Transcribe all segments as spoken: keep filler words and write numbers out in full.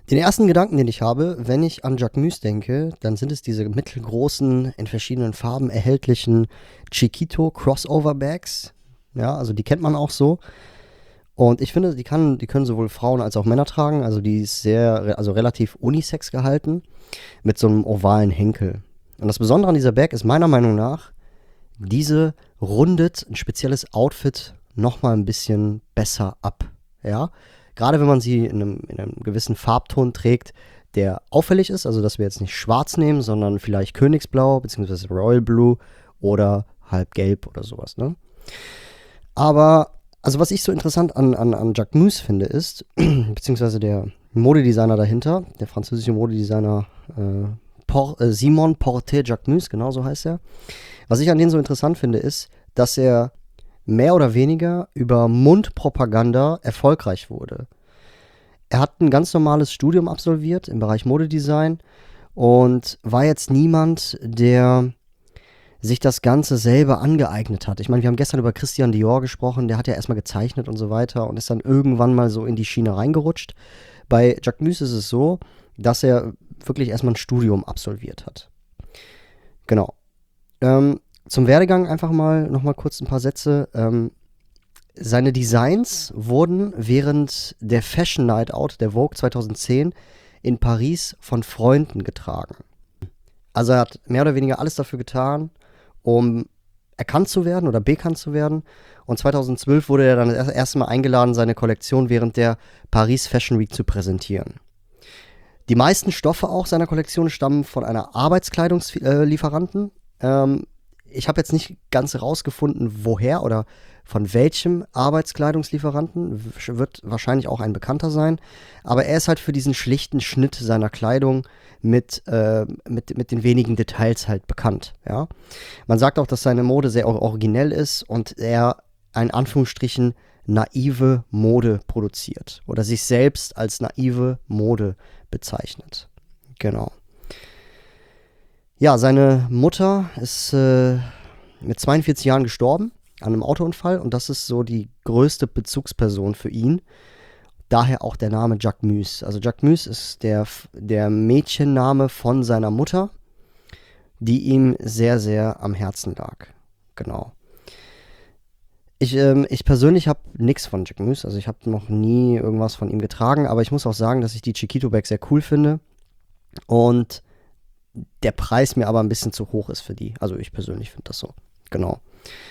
Den ersten Gedanken, den ich habe, wenn ich an Jacquemus denke, dann sind es diese mittelgroßen, in verschiedenen Farben erhältlichen Chiquito Crossover Bags. Ja, also die kennt man auch so. Und ich finde, die, kann, die können sowohl Frauen als auch Männer tragen. Also die ist sehr, also relativ unisex gehalten, mit so einem ovalen Henkel. Und das Besondere an dieser Bag ist meiner Meinung nach, diese rundet ein spezielles Outfit nochmal ein bisschen besser ab. Ja, gerade wenn man sie in einem, in einem gewissen Farbton trägt, der auffällig ist, also dass wir jetzt nicht schwarz nehmen, sondern vielleicht Königsblau bzw. Royal Blue oder halb gelb oder sowas, ne? Aber, also was ich so interessant an, an, an Jacquemus finde ist, beziehungsweise der Modedesigner dahinter, der französische Modedesigner äh, Por, äh, Simon Porte Jacquemus, genau so heißt er. Was ich an denen so interessant finde, ist, dass er mehr oder weniger über Mundpropaganda erfolgreich wurde. Er hat ein ganz normales Studium absolviert im Bereich Modedesign und war jetzt niemand, der sich das Ganze selber angeeignet hat. Ich meine, wir haben gestern über Christian Dior gesprochen, der hat ja erstmal gezeichnet und so weiter und ist dann irgendwann mal so in die Schiene reingerutscht. Bei Jacquemus ist es so, dass er wirklich erstmal ein Studium absolviert hat. Genau. Ähm, zum Werdegang einfach mal nochmal kurz ein paar Sätze. Ähm, seine Designs wurden während der Fashion Night Out der Vogue zweitausendzehn in Paris von Freunden getragen. Also er hat mehr oder weniger alles dafür getan, um erkannt zu werden oder bekannt zu werden. Und zweitausendzwölf wurde er dann das erste Mal eingeladen, seine Kollektion während der Paris Fashion Week zu präsentieren. Die meisten Stoffe auch seiner Kollektion stammen von einer Arbeitskleidungslieferanten. Ähm, ich habe jetzt nicht ganz herausgefunden, woher oder von welchem Arbeitskleidungslieferanten. Wird wahrscheinlich auch ein Bekannter sein. Aber er ist halt für diesen schlichten Schnitt seiner Kleidung mit, äh, mit, mit den wenigen Details halt bekannt. Ja? Man sagt auch, dass seine Mode sehr originell ist und er in Anführungsstrichen naive Mode produziert oder sich selbst als naive Mode bezeichnet. Genau. Ja, seine Mutter ist äh, mit zweiundvierzig Jahren gestorben an einem Autounfall und das ist so die größte Bezugsperson für ihn. Daher auch der Name Jacquemus. Also Jacquemus ist der, der Mädchenname von seiner Mutter, die ihm sehr, sehr am Herzen lag. Genau. Ich, ähm, ich persönlich habe nichts von Jacquemus, also ich habe noch nie irgendwas von ihm getragen, aber ich muss auch sagen, dass ich die Chiquito Bag sehr cool finde und der Preis mir aber ein bisschen zu hoch ist für die. Also ich persönlich finde das so. Genau.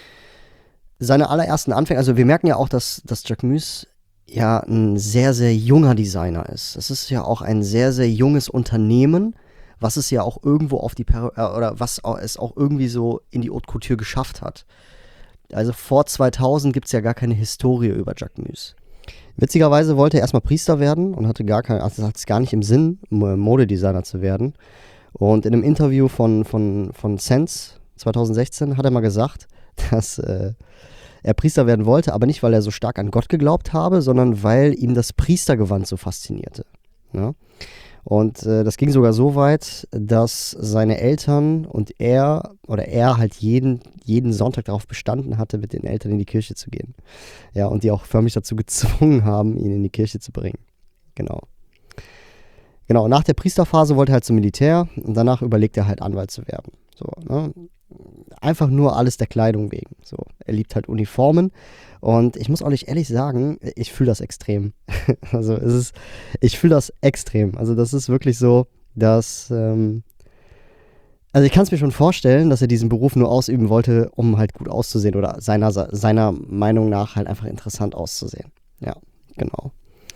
Seine allerersten Anfänge, also wir merken ja auch, dass, dass Jacquemus ja ein sehr, sehr junger Designer ist. Es ist ja auch ein sehr, sehr junges Unternehmen, was es ja auch irgendwo auf die, per- äh, oder was auch, es auch irgendwie so in die Haute Couture geschafft hat. Also vor zweitausend gibt es ja gar keine Historie über Jacquemus. Witzigerweise wollte er erstmal Priester werden und hatte gar kein, also hat es gar nicht im Sinn, Modedesigner zu werden. Und in einem Interview von, von, von Sense zweitausendsechzehn hat er mal gesagt, dass äh, er Priester werden wollte, aber nicht, weil er so stark an Gott geglaubt habe, sondern weil ihm das Priestergewand so faszinierte. Ja? Und äh, das ging sogar so weit, dass seine Eltern und er oder er halt jeden, jeden Sonntag darauf bestanden hatte, mit den Eltern in die Kirche zu gehen. Ja, und die auch förmlich dazu gezwungen haben, ihn in die Kirche zu bringen. Genau. Genau, nach der Priesterphase wollte er halt zum Militär und danach überlegt er halt Anwalt zu werden. So, ne? Einfach nur alles der Kleidung wegen. So, er liebt halt Uniformen und ich muss auch nicht ehrlich sagen, ich fühle das extrem. Also es ist, ich fühle das extrem. Also das ist wirklich so, dass, ähm, also ich kann es mir schon vorstellen, dass er diesen Beruf nur ausüben wollte, um halt gut auszusehen oder seiner, seiner Meinung nach halt einfach interessant auszusehen. Ja, genau.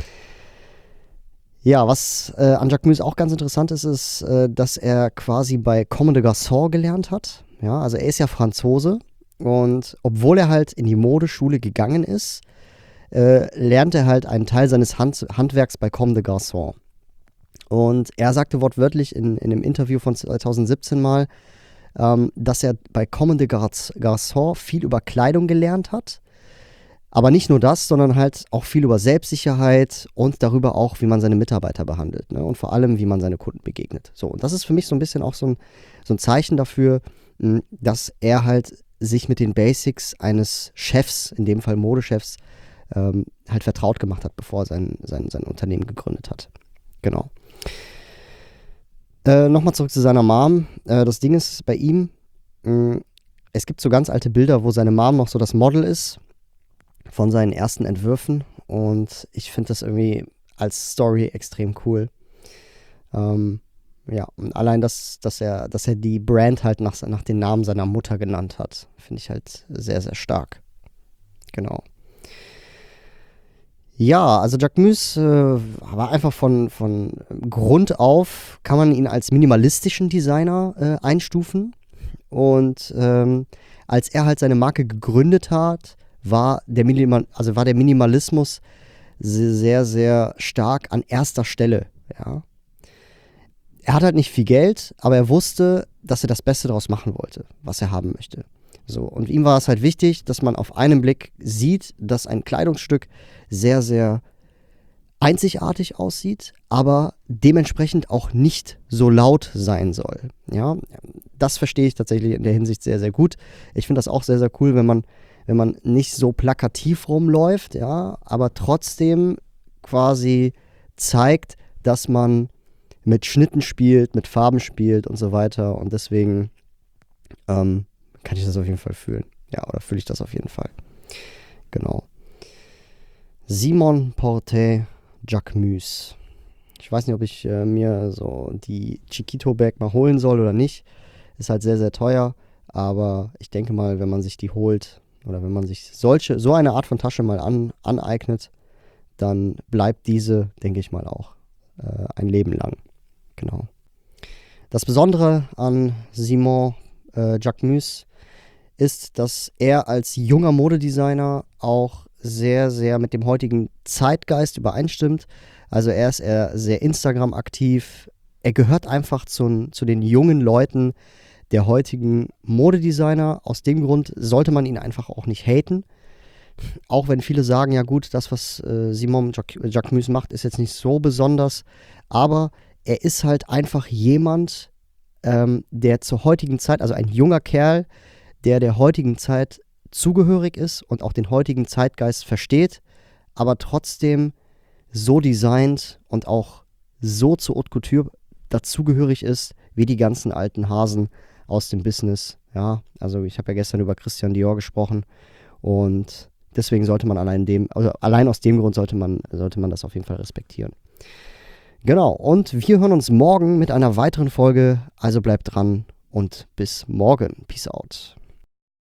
Ja, was äh, an Jacquemus auch ganz interessant ist, ist, äh, dass er quasi bei Comme des Garçons gelernt hat. Ja, also er ist ja Franzose und obwohl er halt in die Modeschule gegangen ist, äh, lernt er halt einen Teil seines Hand Handwerks bei Comme des Garçons. Und er sagte wortwörtlich in, in einem Interview von zweitausendsiebzehn mal, ähm, dass er bei Comme des Garçons viel über Kleidung gelernt hat. Aber nicht nur das, sondern halt auch viel über Selbstsicherheit und darüber auch, wie man seine Mitarbeiter behandelt, ne? Und vor allem, wie man seine Kunden begegnet. So, und das ist für mich so ein bisschen auch so ein, so ein Zeichen dafür, mh, dass er halt sich mit den Basics eines Chefs, in dem Fall Modechefs, ähm, halt vertraut gemacht hat, bevor er sein, sein, sein Unternehmen gegründet hat. Genau. Äh, Nochmal zurück zu seiner Mom. Äh, das Ding ist bei ihm, mh, es gibt so ganz alte Bilder, wo seine Mom noch so das Model ist von seinen ersten Entwürfen. Und ich finde das irgendwie als Story extrem cool. Ähm, ja, und allein, dass, dass, er, dass er die Brand halt nach, nach den Namen seiner Mutter genannt hat, finde ich halt sehr, sehr stark. Genau. Ja, also Jacquemus äh, war einfach von, von Grund auf, kann man ihn als minimalistischen Designer äh, einstufen. Und ähm, als er halt seine Marke gegründet hat, war der, Minimal, also war der Minimalismus sehr, sehr stark an erster Stelle. Ja. Er hat halt nicht viel Geld, aber er wusste, dass er das Beste daraus machen wollte, was er haben möchte. So, und ihm war es halt wichtig, dass man auf einen Blick sieht, dass ein Kleidungsstück sehr, sehr einzigartig aussieht, aber dementsprechend auch nicht so laut sein soll. Ja, das verstehe ich tatsächlich in der Hinsicht sehr, sehr gut. Ich finde das auch sehr, sehr cool, wenn man, wenn man nicht so plakativ rumläuft, ja, aber trotzdem quasi zeigt, dass man mit Schnitten spielt, mit Farben spielt und so weiter. Und deswegen ähm, kann ich das auf jeden Fall fühlen. Ja, oder fühle ich das auf jeden Fall. Genau. Simon Portet Jacquemus. Ich weiß nicht, ob ich äh, mir so die Chiquito Bag mal holen soll oder nicht. Ist halt sehr, sehr teuer. Aber ich denke mal, wenn man sich die holt oder wenn man sich solche, so eine Art von Tasche mal an, aneignet, dann bleibt diese, denke ich mal, auch äh, ein Leben lang. Genau. Das Besondere an Simon äh, Jacquemus ist, dass er als junger Modedesigner auch sehr, sehr mit dem heutigen Zeitgeist übereinstimmt. Also er ist eher sehr Instagram aktiv. Er gehört einfach zu, zu den jungen Leuten der heutigen Modedesigner. Aus dem Grund sollte man ihn einfach auch nicht haten. Auch wenn viele sagen, ja gut, das, was äh, Simon Jacquemus macht, ist jetzt nicht so besonders. Aber er ist halt einfach jemand, ähm, der zur heutigen Zeit, also ein junger Kerl, der der heutigen Zeit zugehörig ist und auch den heutigen Zeitgeist versteht, aber trotzdem so designt und auch so zur Haute Couture dazugehörig ist, wie die ganzen alten Hasen aus dem Business. Ja, also ich habe ja gestern über Christian Dior gesprochen und deswegen sollte man allein dem, also allein aus dem Grund sollte man, sollte man das auf jeden Fall respektieren. Genau, und wir hören uns morgen mit einer weiteren Folge, also bleibt dran und bis morgen. Peace out.